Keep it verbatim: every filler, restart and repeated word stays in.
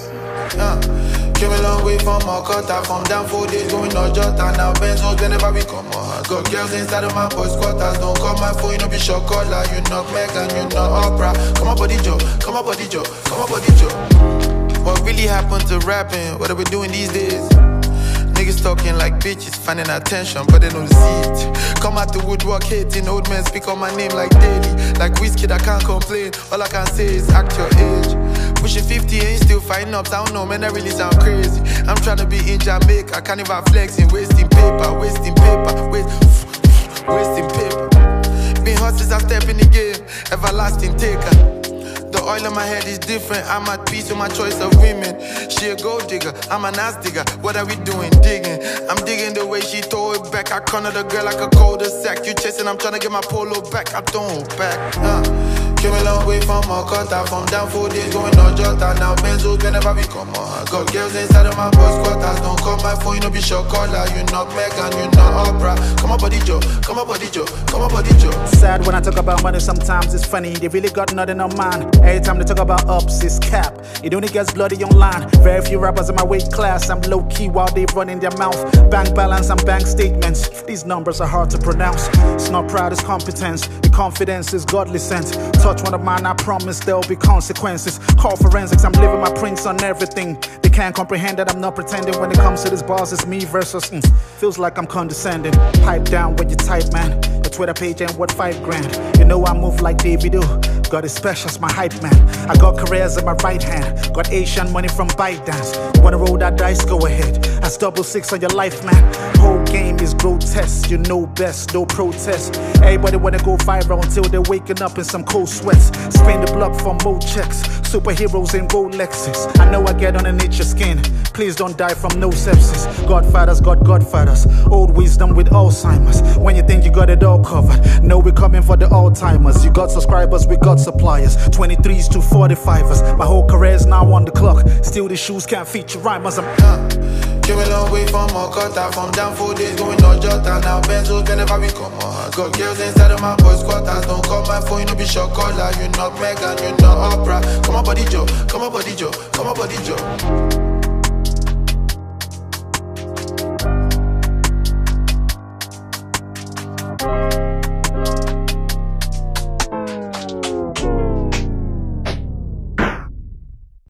Uh, came a long way from Okota, from down four days going no Jota. Now Benzos whenever we come on. Got girls inside of my boys' quarters. Don't call my phone, you know be short caller. You not Megan, you not Oprah. Come on, body Joe, come on, body Joe, come on, body Joe. What really happened to rapping? What are we doing these days? Niggas talking like bitches, finding attention, but they don't see it. Come out the woodwork hating, old men speak on my name like daily. Like whiskey, I can't complain, all I can say is act your age. Pushing fifty ain't still fighting ups, I don't know, man, that really sound crazy. I'm trying to be in Jamaica, can't even flexing, wasting paper, wasting paper, waste, wasting paper. Been hot since I step in the game, everlasting taker. The oil in my head is different, I'm at peace with my choice of women. She a gold digger, I'm an ass digger, what are we doing? Digging, I'm digging the way she throw it back. I corner the girl like a cul-de-sac. You chasing, I'm trying to get my polo back, I don't hold back. uh. Came a long way from Okota, from down four days going no Jota. Now Benzos whenever we come on. Got girls inside of my boys' quarters. Don't call my phone, you know be short caller. You not Megan, you not Oprah. Come on, body Joe, come on, body Joe, come on, body Joe. Sad when I talk about money, sometimes it's funny. They really got nothing on mine. Every time they talk about ups, it's cap. It only gets bloody online. Very few rappers in my weight class. I'm low key while they running their mouth. Bank balance and bank statements. These numbers are hard to pronounce. It's not proud, it's competence. The confidence is godly sense. Touch one of mine, I promise there'll be consequences. Call forensics, I'm living my prints on everything. They can't comprehend that I'm not pretending. When it comes to this bars, it's me versus mm, feels like I'm condescending. Pipe down when you type, man. Your Twitter page ain't worth five grand. You know I move like Davido. Got it special, my hype man. I got careers in my right hand. Got Asian money from ByteDance. You wanna roll that dice, go ahead. That's double six on your life, man. Whole game is grotesque. You know best, no protest. Everybody wanna go viral until they're waking up in some cold sweats. Spin the block for more checks. Superheroes in Rolexes. I know I get underneath your skin. Please don't die from no sepsis. Godfathers got godfathers. Old wisdom with Alzheimer's. When you think you got it all covered, no, we're coming for the all-timers. You got subscribers, we got suppliers. twenty-threes to forty-fivers. My whole career's now on the clock. Still the shoes can't feature rhymers. I'm uh, came a long way from Okota, from down four days going no Jota. Now Benzos whenever we come on. Got girls inside of my boys' quarters. Don't call my phone, you know be short caller. You not Megan, you not Oprah. Come on, body Joe, come on, body Joe, come on, body Joe.